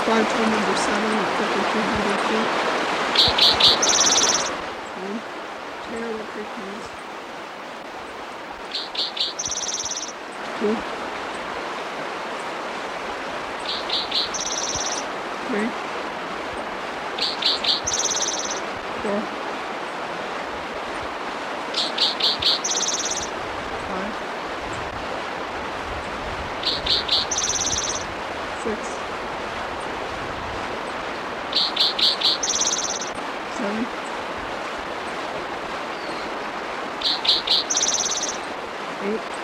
fly to number 7 at 5,200 feet. Okay. Taylor Creek News. 2. 3. 4. 5. 6. 7. 8.